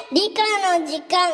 理科の時間。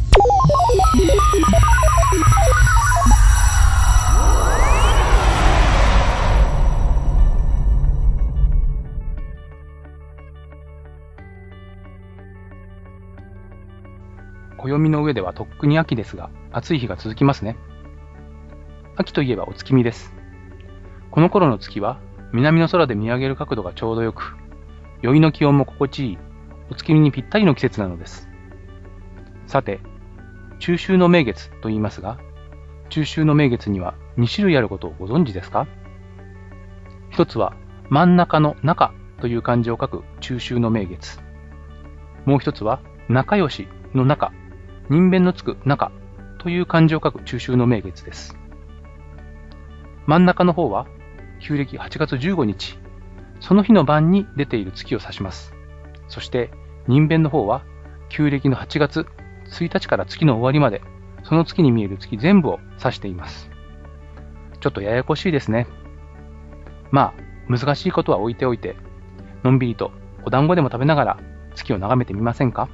暦の上ではとっくに秋ですが、暑い日が続きますね。秋といえばお月見です。この頃の月は、南の空で見上げる角度がちょうどよく、宵の気温も心地いい、お月見にぴったりの季節なのです。さて、中秋の名月と言いますが、中秋の名月には2種類あることをご存知ですか？一つは、真ん中の中という漢字を書く中秋の名月。もう一つは、仲良しの中、人弁のつく中という漢字を書く中秋の名月です。真ん中の方は、旧暦8月15日、その日の晩に出ている月を指します。そして、人弁の方は、旧暦の8月1日から月の終わりまで、その月に見える月全部を指しています。ちょっとややこしいですね。まあ、難しいことは置いておいて、のんびりとお団子でも食べながら月を眺めてみませんか？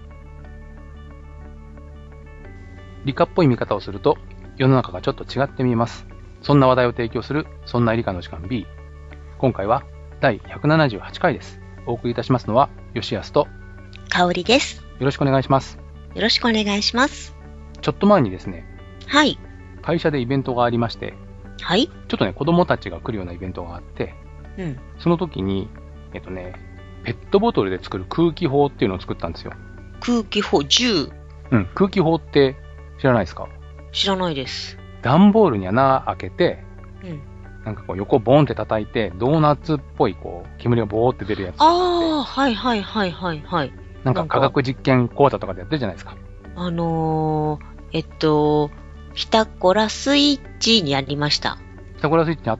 理科っぽい見方をすると、世の中がちょっと違って見えます。そんな話題を提供する、そんな理科の時間 B。今回は第178回です。お送りいたしますのは、吉安と香織です。 よろしくお願いします。 よろしくお願いします。 ちょっと前にですね、 はい。 会社でイベントがありまして、 はい。 ちょっとね、子供たちが来るようなイベントがあって、その時に、ペットボトルで作る空気砲っていうのを作ったんですよ。 空気砲、銃。 空気砲って知らないですか？ 知らないです。 段ボールに穴開けて、なんかこう横ボーンって叩いて、ドーナツっぽいこう、煙がボーって出るやつ。 はいはいはいはいはい。 なんか科学実験講座とかでやってるじゃないですか。 ピタゴラスイッチにありました。 ピタゴラスイッチにあった？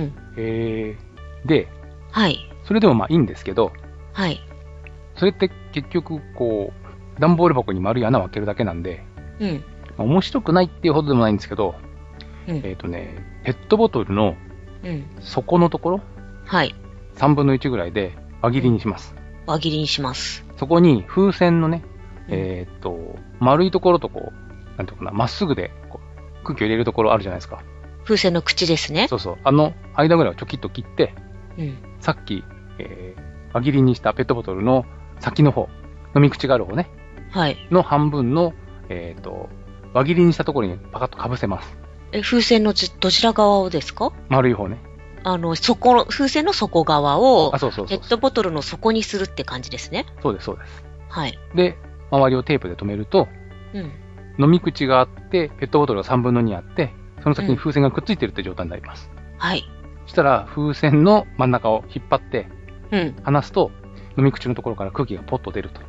で、 はい。 それでもまあいいんですけど、 はい。 それって結局こう、段ボール箱に丸い穴を開けるだけなんで、面白くないっていうほどでもないんですけど、ペットボトルの底のところ、3分の1ぐらいで輪切りにします。 輪切りにします。 そこに風船のね、丸いところとこう、なんていうかな、まっすぐでこう空気を入れるところあるじゃないですか。 風船の口ですね。 そうそう。あの間ぐらいをちょきっと切って、さっき、輪切りにしたペットボトルの先の方、飲み口がある方ね、の半分の、輪切りにしたところにパカッとかぶせます。 風船のどちら側をですか？ 丸い方ね。 風船の底側を、ペそうットボトルの底にするって感じですね。 そうです、そうです。 はい。 で、周りをテープで留めると、飲み口があって、ペットボトルが3分の2あって、その先に風船がくっついてるって状態になります。 はい。 そしたら、風船の真ん中を引っ張って、離すと、飲み口のところから空気がポッと出ると。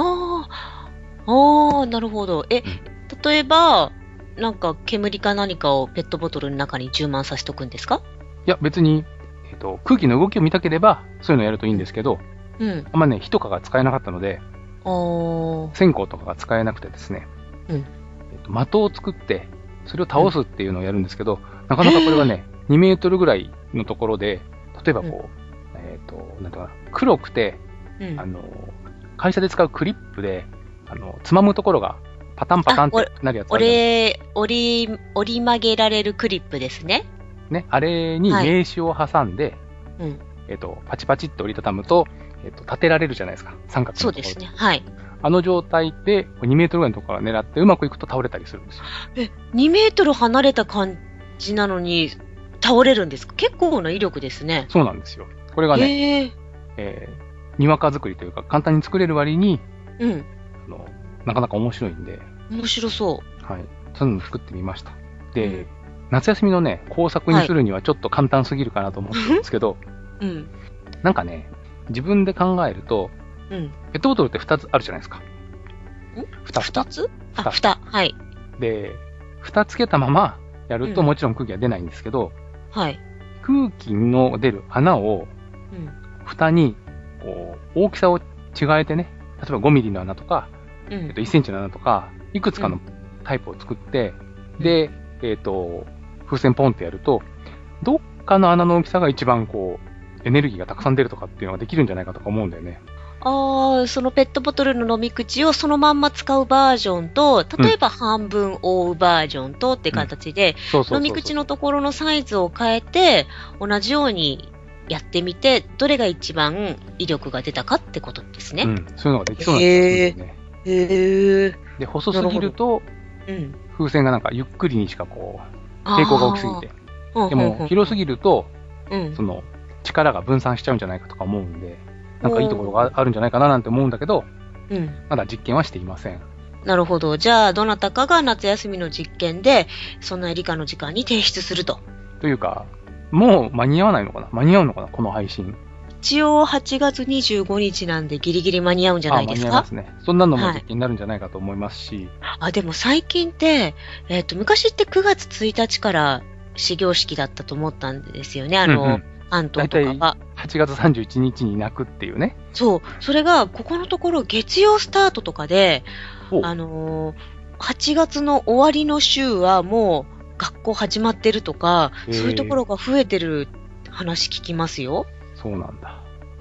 なるほど。例えば、なんか煙か何かをペットボトルの中に充満させておくんですか？ いや、別に、空気の動きを見たければ、そういうのをやるといいんですけど、あんまね、火とかが使えなかったので、線香とかが使えなくてですね、的を作って、それを倒すっていうのをやるんですけど、なかなかこれはね、2メートルぐらいのところで、例えばこう、なんとか黒くて、会社で使うクリップで、つまむところがパタンパタンってなるやつあるじゃないですか。 折り曲げられるクリップですね。 ね、あれに名刺を挟んで、パチパチって折りたたむと、立てられるじゃないですか。三角のところ。 そうですね。はい。 あの状態で2メートルぐらいのところから狙ってうまくいくと倒れたりするんですよ。 2メートル離れた感じなのに倒れるんですか？結構な威力ですね。 そうなんですよ。これがね、にわか作りというか簡単に作れる割に、なかなか面白いんで。 面白そう。 はい。そういうの作ってみました。で、夏休みのね、工作にするにはちょっと簡単すぎるかなと思ってるんですけど、なんかね、自分で考えると、ペットボトルって2つあるじゃないですか。 2つ？蓋。はい。 で、蓋つけたままやるともちろん空気は出ないんですけど、空気の出る穴を、蓋にこう大きさを違えてね、例えば5ミリの穴とか、1センチの穴とか、いくつかのタイプを作って、で、風船ポンってやると、どっかの穴の大きさが一番こう、エネルギーがたくさん出るとかっていうのができるんじゃないかとか思うんだよね。 そのペットボトルの飲み口をそのまんま使うバージョンと、例えば半分覆うバージョンとって形で、 そうそうそうそう飲み口のところのサイズを変えて、同じようにやってみて、どれが一番威力が出たかってことですね。 うん、そういうのができそうなんですよね。 へえ。 で、細すぎると、 うん。 風船がなんかゆっくりにしかこう、抵抗が大きすぎて。でも、広すぎると、 うんその、力が分散しちゃうんじゃないかとか思うんで、なんかいいところがあるんじゃないかななんて思うんだけど、 うん。 まだ実験はしていません。 なるほど。じゃあ、どなたかが夏休みの実験で、そんな理科の時間に提出すると。 というか、もう間に合わないのかな間に合うのかなこの配信。 一応8月25日なんでギリギリ間に合うんじゃないですか？ 間に合いますね。そんなのも実験になるんじゃないかと思いますし。 でも最近って、昔って9月1日から始業式だったと思ったんですよね。関東とかは。 8月31日に泣くっていうね。 そう。それが、ここのところ月曜スタートとかで、8月の終わりの週はもう学校始まってるとか、そういうところが増えてる話聞きますよ。 そうなんだ。 うん。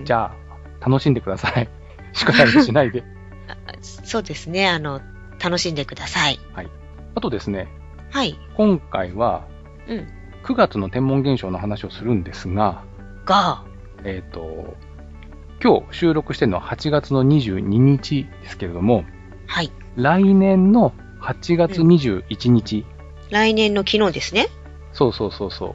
じゃあ、楽しんでください。宿題しないで。 そうですね。楽しんでください。 はい。あとですね。 はい。 今回は、 うん。 9月の天文現象の話をするんですが、今日収録してるのは8月の22日ですけれども、 はい。 来年の8月21日。 来年の昨日ですね。 そうそうそうそう。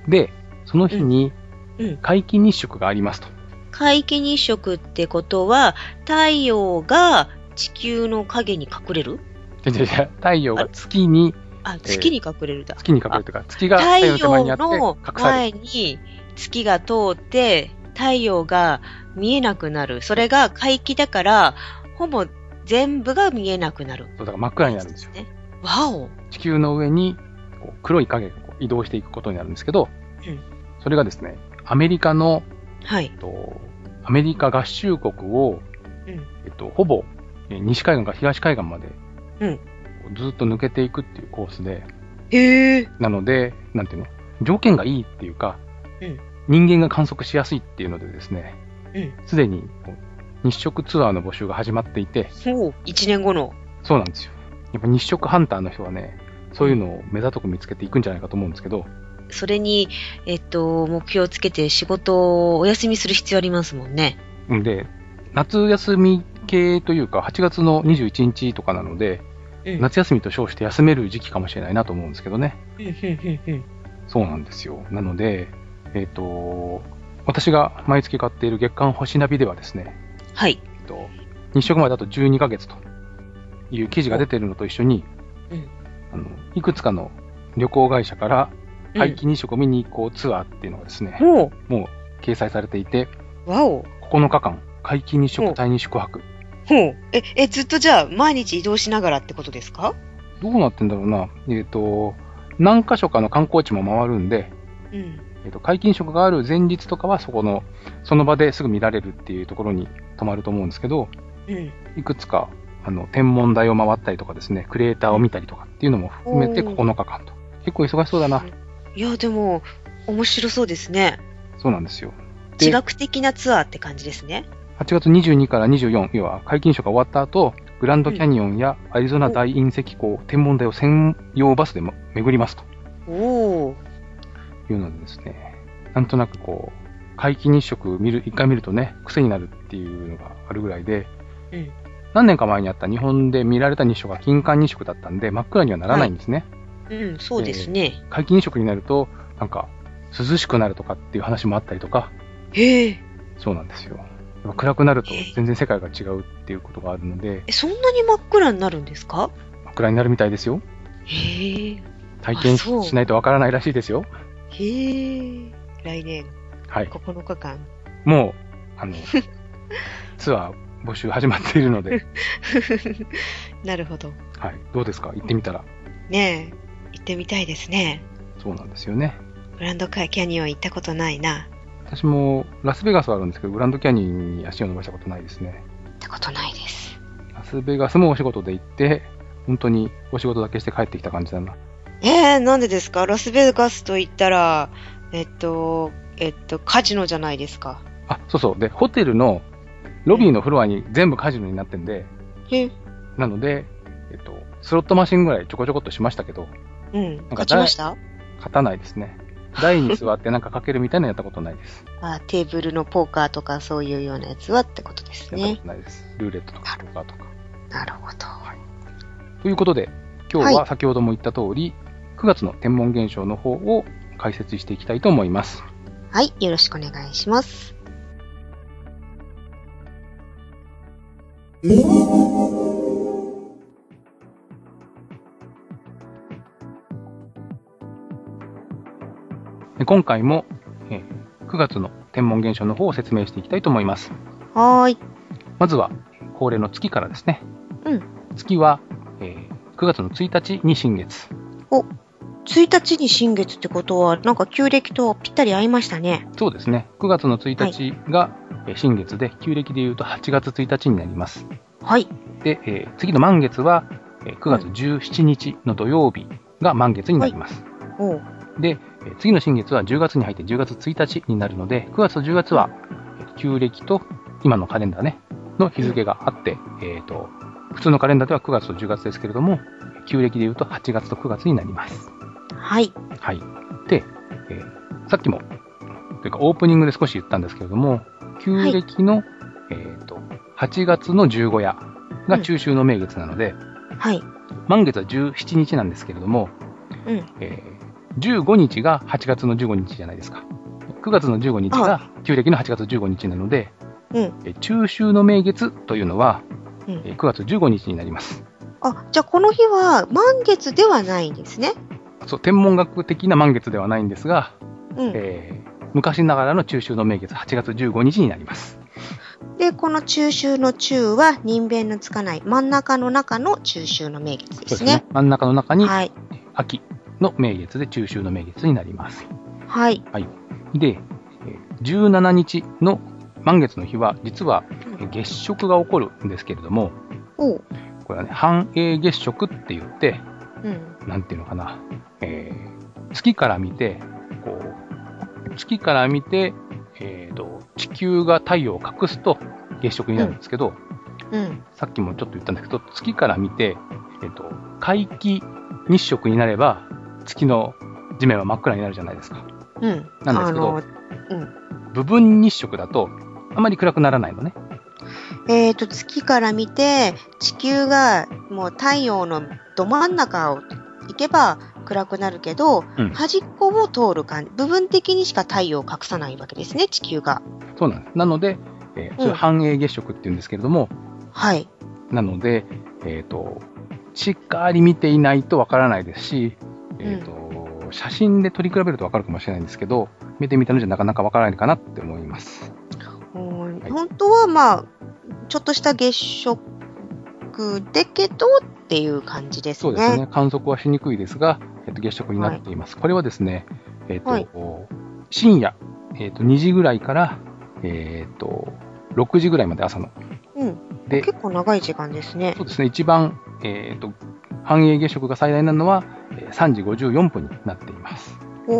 で、その日に、皆既日食がありますと。 皆既日食ってことは、太陽が地球の影に隠れる？ 太陽が月に、 月に隠れるだ。 月に隠れるというか、月が太陽の手前にあって隠される。 太陽の前に月が通って、太陽が見えなくなる。それが皆既だから、ほぼ全部が見えなくなる。 そうだから真っ暗になるんですよ。 わお。 地球の上にこう黒い影がこう移動していくことになるんですけど、それがですね、アメリカの、アメリカ合衆国を、ほぼ西海岸から東海岸まで、ずっと抜けていくっていうコースで、なので、なんていうの、条件がいいっていうか、人間が観測しやすいっていうのでですね、すでに日食ツアーの募集が始まっていて、 1年後の。 そうなんですよ。やっぱ日食ハンターの人はね、そういうのを目ざとく見つけていくんじゃないかと思うんですけど、 それに、目標をつけて仕事をお休みする必要ありますもんね。 で、夏休み系というか、8月の21日とかなので、夏休みと称して休める時期かもしれないなと思うんですけどね。そうなんですよ。なので、私が毎月買っている月刊星ナビではですね、 はい。 日食まであと12ヶ月という記事が出ているのと一緒に、いくつかの旅行会社から皆既日食を見に行こうツアーっていうのがですね、もう掲載されていて、9日間、皆既日食帯に宿泊。 ずっとじゃあ毎日移動しながらってことですか？ どうなってんだろうな。何箇所かの観光地も回るんで、皆既日食がある前日とかはその場ですぐ見られるっていうところに泊まると思うんですけど、いくつか、天文台を回ったりとかですね、クレーターを見たりとかっていうのも含めて9日間と。結構忙しそうだな。 いや、でも、面白そうですね。 そうなんですよ。 地学的なツアーって感じですね。 8月22から24、要は皆既日食が終わった後、グランドキャニオンやアリゾナ大隕石港、天文台を専用バスで巡りますと。いうのでですね、なんとなくこう、皆既日食一回見るとね、癖になるっていうのがあるぐらいで、何年か前にあった日本で見られた日食が金環日食だったんで、真っ暗にはならないんですね。 そうですね。 皆既日食になると、なんか、涼しくなるとかっていう話もあったりとか。そうなんですよ。暗くなると全然世界が違うっていうことがあるので。 そんなに真っ暗になるんですか？ 真っ暗になるみたいですよ。体験しないとわからないらしいですよ。 来年。9日間。 もう、ツアー募集始まっているので。 なるほど。 はい。どうですか？行ってみたら。 ねえ。行ってみたいですね。 そうなんですよね。 グランドキャニオン行ったことないな。 私もラスベガスはあるんですけど、グランドキャニオンに足を伸ばしたことないですね。 行ったことないです。 ラスベガスもお仕事で行って、本当にお仕事だけして帰ってきた感じだな。 なんでですか？ラスベガスと言ったら、カジノじゃないですか。 そうそう。で、ホテルのロビーのフロアに全部カジノになってんで、なので、スロットマシンぐらいちょこちょこっとしましたけど、 勝ちました？ 勝たないですね。台に座ってなんかかけるみたいなのやったことないです。 テーブルのポーカーとかそういうようなやつはってことですね。 やったことないです。ルーレットとかポーカーとか。 なるほど。 ということで、今日は先ほども言った通り、9月の天文現象の方を解説していきたいと思います。 はい、よろしくお願いします。 今回も、9月の天文現象の方を説明していきたいと思います。 はい。 まずは恒例の月からですね。月は、9月の1日に新月。 1日に新月ってことは、なんか旧暦とぴったり合いましたね。 そうですね。9月の1日が新月で、旧暦でいうと8月1日になります。 はい。 で、次の満月は9月17日の土曜日が満月になります。で、次の新月は10月に入って10月1日になるので、9月と10月は旧暦と今のカレンダーね、の日付があって、普通のカレンダーでは9月と10月ですけれども、旧暦でいうと8月と9月になります。 はい。 はい。で、さっきも、というかオープニングで少し言ったんですけれども、旧暦の、8月の15夜が中秋の名月なので、満月は17日なんですけれども、15日が8月の15日じゃないですか。9月の15日が旧暦の8月15日なので、中秋の名月というのは、9月15日になります。 じゃあこの日は満月ではないんですね。 そう、天文学的な満月ではないんですが、昔ながらの中秋の名月8月15日になります。 で、この中秋の中は人弁のつかない真ん中の中の中秋の名月ですね。そうですね。 真ん中の中に秋の名月で中秋の名月になります。 はい。 で、17日の満月の日は実は月食が起こるんですけれども、これはね、半影月食って言って、なんていうのかな、月から見て、地球が太陽を隠すと月食になるんですけど、さっきもちょっと言ったんですけど、月から見て、皆既日食になれば、月の地面は真っ暗になるじゃないですか。なんですけど、部分日食だと、あまり暗くならないのね。 月から見て、地球がもう太陽のど真ん中を行けば暗くなるけど、端っこを通る感じ、部分的にしか太陽を隠さないわけですね、地球が。 そうなんです。なので、それ半影月食って言うんですけれども、なので、しっかり見ていないとわからないですし、写真で撮り比べるとわかるかもしれないんですけど、見てみたのじゃなかなかわからないかなって思います。 本当はちょっとした月食だけどっていう感じですね。 そうですね。観測はしにくいですが、月食になっています。これはですね、深夜、2時ぐらいから、6時ぐらいまで朝の。 で、結構長い時間ですね。 そうですね。一番、半影月食が最大なのは3時54分になっています。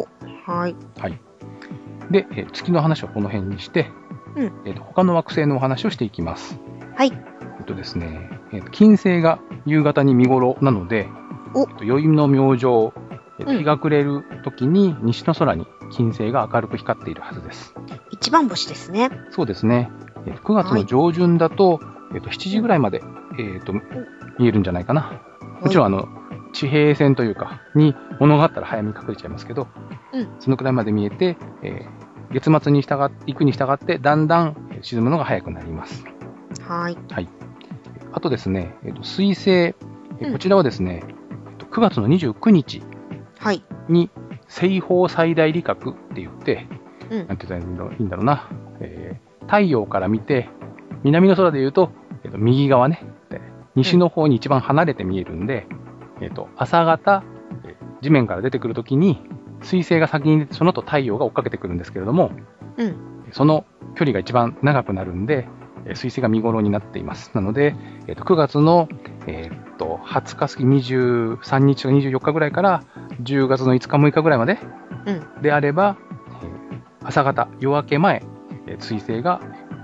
で、月の話はこの辺にして、他の惑星のお話をしていきます。ですね、金星が夕方に見頃なので、宵の明星、日が暮れる時に西の空に金星が明るく光っているはずです。 一番星ですね。 そうですね。9月の上旬だと、7時ぐらいまで、見えるんじゃないかな。もちろん地平線というか、に物があったら早めに隠れちゃいますけど、そのくらいまで見えて、月末に行くに従って、だんだん沈むのが早くなります。あとですね、水星、こちらはですね、9月の29日に西方最大理覚って言って、なんて言ったらいいんだろうな、太陽から見て、南の空で言うと、右側ね、西の方に一番離れて見えるんで、朝方、地面から出てくるときに、水星が先に出て、その後太陽が追っかけてくるんですけれども、その距離が一番長くなるんで、水星が見頃になっています。なので、9月の、20日過ぎ23日か24日ぐらいから10月の5日6日ぐらいまでであれば、朝方、夜明け前、水星が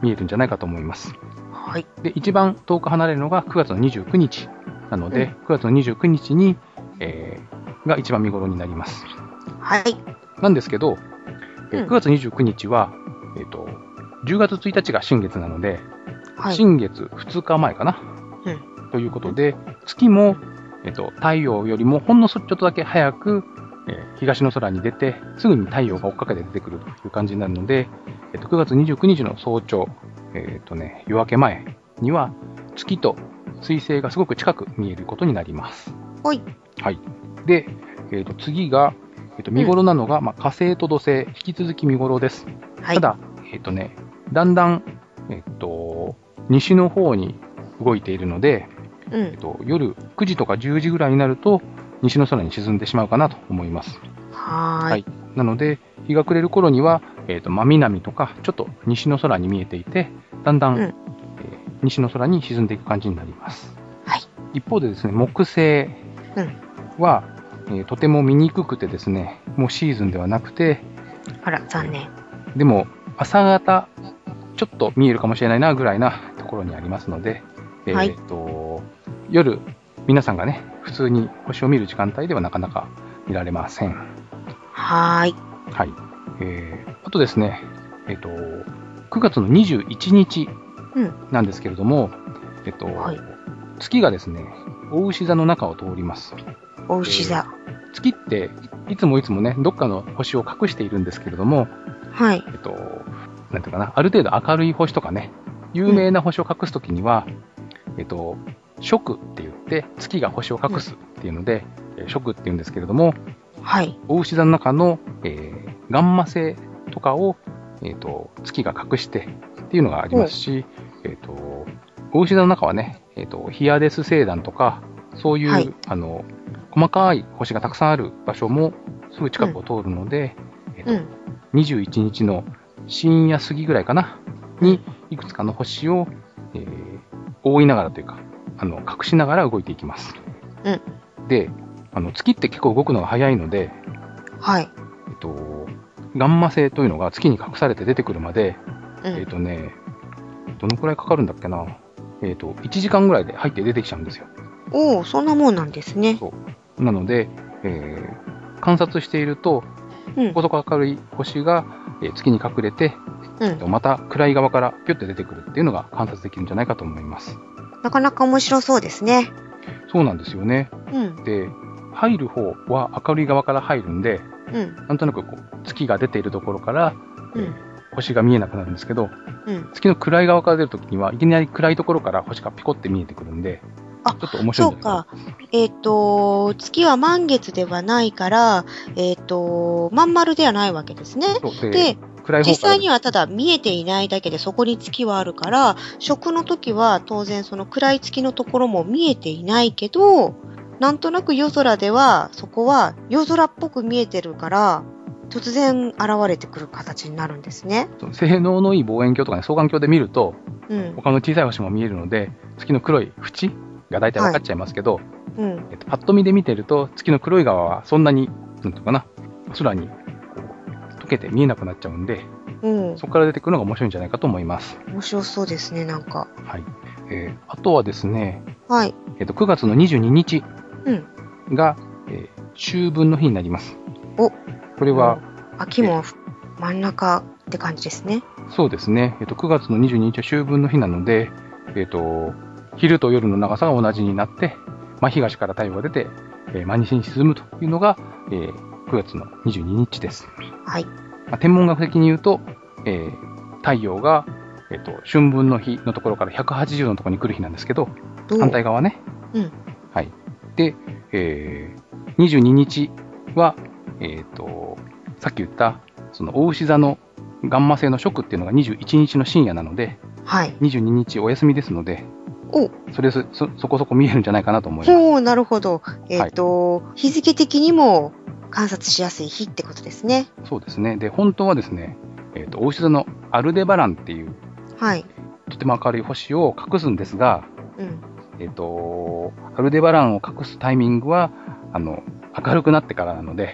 見えるんじゃないかと思います。 はい。 で、一番遠く離れるのが9月の29日なので、9月の29日に、が一番見頃になります。 はい。 なんですけど、9月29日は、10月1日が新月なので、新月2日前かな、ということで、月も、太陽よりもほんのちょっとだけ早く、東の空に出て、すぐに太陽が追っかけて出てくるという感じになるので、9月29日の早朝、夜明け前には、月と水星がすごく近く見えることになります。 はい。 はい。で、次が、見頃なのが、火星と土星、引き続き見頃です。はい、ただ、だんだん、西の方に動いているので、夜9時とか10時ぐらいになると、西の空に沈んでしまうかなと思います。 はい。 なので、日が暮れる頃には、真南とか、ちょっと西の空に見えていて、だんだん、西の空に沈んでいく感じになります。 はい。 一方でですね、木星は、とても見にくくてですね、もうシーズンではなくて、 あら、残念。 でも、朝方、ちょっと見えるかもしれないなぐらいなところにありますので、はい、夜、皆さんがね、普通に星を見る時間帯ではなかなか見られません。 はい。 はい。あとですね、9月の21日なんですけれども、はい、月がですね、牡牛座の中を通ります。 牡牛座。 月っていつもね、どっかの星を隠しているんですけれども、 はい。 なんていうかな、ある程度明るい星とかね、有名な星を隠すときには、食って言って、月が星を隠すっていうので、食って言うんですけれども、 はい。 牡牛座の中の、ガンマ星とかを、月が隠してっていうのがありますし、牡牛座の中はね、ヒアデス星団とか、そういう、はい、細かい星がたくさんある場所もすぐ近くを通るので、21日の深夜過ぎぐらいかな、に、いくつかの星を、覆いながらというか、隠しながら動いていきます。で、月って結構動くのが早いので、 はい。 ガンマ星というのが月に隠されて出てくるまで、どのくらいかかるんだっけな、1時間ぐらいで入って出てきちゃうんですよ。 おお、そんなもんなんですね。 そうなので、観察していると、そこそこ明るい星が、月に隠れて、また暗い側からピュッて出てくるっていうのが観察できるんじゃないかと思います。 なかなか面白そうですね。 そうなんですよね。で、入る方は明るい側から入るんで、なんとなくこう月が出ているところから、星が見えなくなるんですけど、月の暗い側から出るときにはいきなり暗いところから星がピコって見えてくるんで、ちょっと面白いんですよ。 そうか。月は満月ではないから、まん丸ではないわけですね。で、実際にはただ見えていないだけでそこに月はあるから、食の時は当然その暗い月のところも見えていないけど、なんとなく夜空ではそこは夜空っぽく見えてるから、突然現れてくる形になるんですね。 性能のいい望遠鏡とかね、双眼鏡で見ると、他の小さい星も見えるので、月の黒い縁が大体分かっちゃいますけど、パッと見で見てると、月の黒い側はそんなに、なんていうかな、空にこう溶けて見えなくなっちゃうんで、そこから出てくるのが面白いんじゃないかと思います。 面白そうですね、なんか。 はい。あとはですね、 はい。 9月の22日が、秋分の日になります。これは、 秋も真ん中って感じですね。 そうですね。9月の22日は秋分の日なので、昼と夜の長さが同じになって、真東から太陽が出て、真西に沈むというのが、9月の22日です。 はい。 天文学的に言うと、太陽が、春分の日のところから180度のところに来る日なんですけど、反対側ね。はい。で、22日は、さっき言った、その、牡牛座のガンマ星の食っていうのが21日の深夜なので、22日お休みですので、そこそこ見えるんじゃないかなと思います。 なるほど。日付的にも観察しやすい日ってことですね。 そうですね。で、本当はですね、牡牛座のアルデバランっていう、とても明るい星を隠すんですが、アルデバランを隠すタイミングは、明るくなってからなので、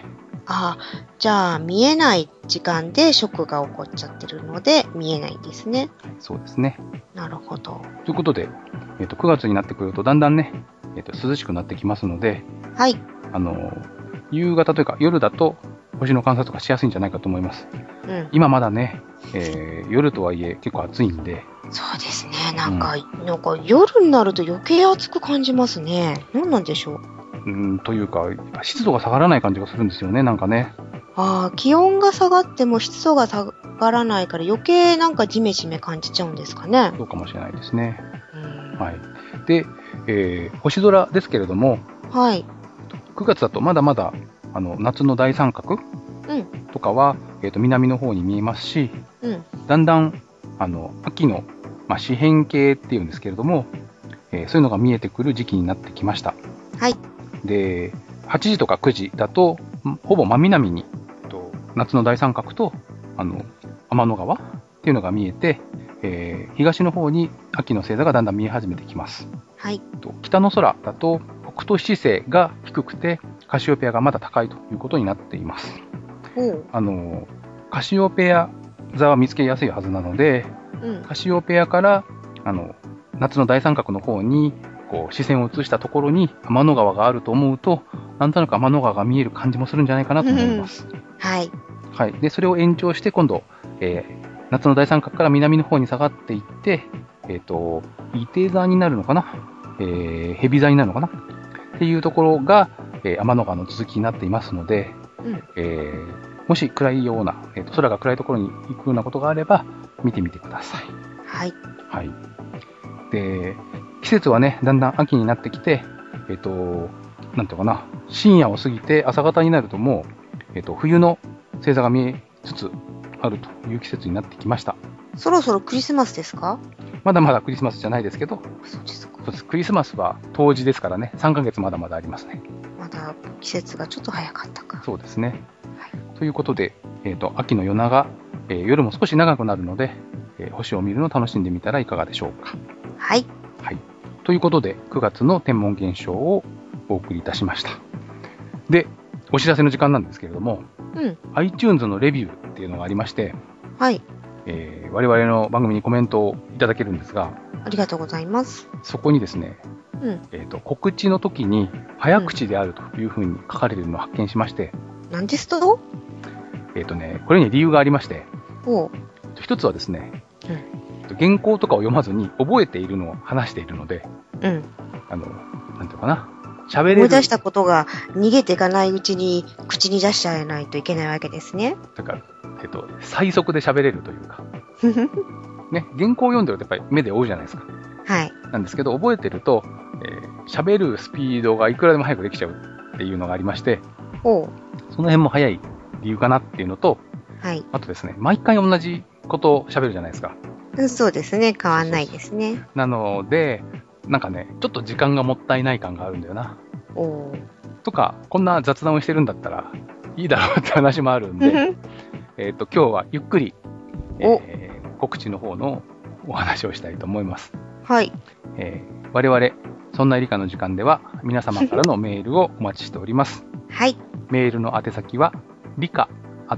じゃあ見えない時間でショックが起こっちゃってるので見えないんですね。 そうですね。 なるほど。 ということで、9月になってくるとだんだんね、涼しくなってきますので、 はい。 夕方というか夜だと星の観察とかしやすいんじゃないかと思います。今まだね、夜とはいえ結構暑いんで。 そうですね。なんか夜になると余計暑く感じますね。何なんでしょう。 というか、湿度が下がらない感じがするんですよね、なんかね。 気温が下がっても湿度が下がらないから余計なんかジメジメ感じちゃうんですかね。 そうかもしれないですね。はい。で、星空ですけれども、 はい。 9月だとまだまだ夏の大三角とかは、南の方に見えますし、だんだん秋の、四辺形っていうんですけれども、そういうのが見えてくる時期になってきました。 はい。 で、8時とか9時だと、ほぼ真南に、夏の大三角と、天の川っていうのが見えて、東の方に秋の星座がだんだん見え始めてきます。 はい。 北の空だと、北斗七星が低くて、カシオペアがまだ高いということになっています。カシオペア座は見つけやすいはずなので、カシオペアから夏の大三角の方にこう視線を移したところに天の川があると思うと、なんとなく天の川が見える感じもするんじゃないかなと思います。 はい。 はい。で、それを延長して今度、夏の大三角から南の方に下がっていって、伊手座になるのかな、蛇座になるのかなっていうところが、天の川の続きになっていますので、もし暗いような、空が暗いところに行くようなことがあれば見てみてください。 はい。 はい。で、季節はね、だんだん秋になってきて、なんていうかな、深夜を過ぎて朝方になるともう、冬の星座が見えつつあるという季節になってきました。 そろそろクリスマスですか？ まだまだクリスマスじゃないですけど、 そうですか。 クリスマスは冬至ですからね、3ヶ月まだまだありますね。 まだ季節がちょっと早かったか。 そうですね。はい、ということで、秋の夜長、夜も少し長くなるので、星を見るのを楽しんでみたらいかがでしょうか。 はい。 はい。ということで、9月の天文現象をお送りいたしました。で、お知らせの時間なんですけれども、iTunes のレビューっていうのがありまして、 はい。 我々の番組にコメントをいただけるんですが、 ありがとうございます。 そこにですね、告知の時に早口であるというふうに書かれているのを発見しまして、 何ですと？ これに理由がありまして、 お一つはですね、原稿とかを読まずに覚えているのを話しているので、なんていうかな、喋れる。 思い出したことが逃げていかないうちに口に出しちゃえないといけないわけですね。 だから、最速で喋れるというか。ね、原稿を読んでるとやっぱり目で追うじゃないですか。 はい。 なんですけど、覚えてると、喋るスピードがいくらでも早くできちゃうっていうのがありまして、その辺も早い理由かなっていうのと、 はい。 あとですね、毎回同じことを喋るじゃないですか。 そうですね。変わんないですね。 なので、なんかね、ちょっと時間がもったいない感があるんだよな。とか、こんな雑談をしてるんだったらいいだろうって話もあるんで、今日はゆっくり、告知の方のお話をしたいと思います。 はい。 我々、そんな理科の時間では皆様からのメールをお待ちしております。 はい。 メールの宛先は、理科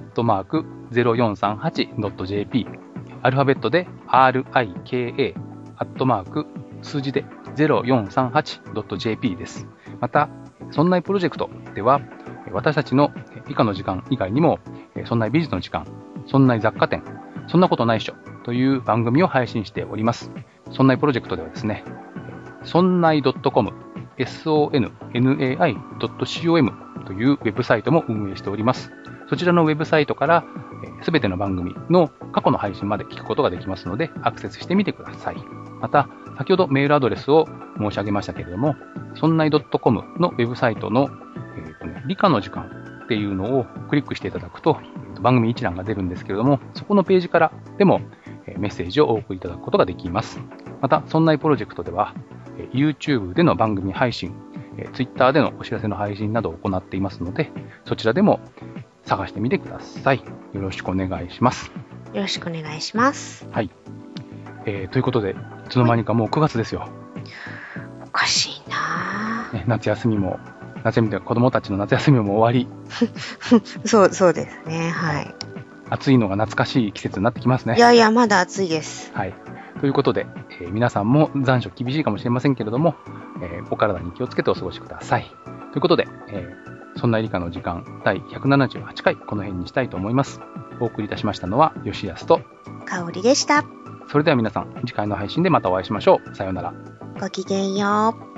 @0438.jp、アルファベットで RIKA 数字で 0438.jp です。また、そんないプロジェクトでは、私たちの理科の時間以外にも、そんない美術の時間、そんない雑貨店、そんなことないっしょという番組を配信しております。そんないプロジェクトではですね、そんない .com、sonnai.com というウェブサイトも運営しております。そちらのウェブサイトから、すべての番組の過去の配信まで聞くことができますので、アクセスしてみてください。また、先ほどメールアドレスを申し上げましたけれども、そんない .com のウェブサイトの、理科の時間っていうのをクリックしていただくと、番組一覧が出るんですけれども、そこのページからでもメッセージをお送りいただくことができます。また、そんないプロジェクトでは、YouTube での番組配信、Twitter でのお知らせの配信などを行っていますので、そちらでも探してみてください。よろしくお願いします。 よろしくお願いします。 はい。ということで、いつの間にかもう9月ですよ。 おかしいなぁ、 夏休みも夏休みでは子供たちの夏休みも終わり。 そうですね。はい。 暑いのが懐かしい季節になってきますね。 いやいや、まだ暑いです。 はい。ということで、皆さんも残暑厳しいかもしれませんけれども、お体に気をつけてお過ごしください。ということで、そんなエリカの時間第178回この辺にしたいと思います。お送りいたしましたのは吉安と香織でした。 それでは皆さん次回の配信でまたお会いしましょう。さようなら。 ごきげんよう。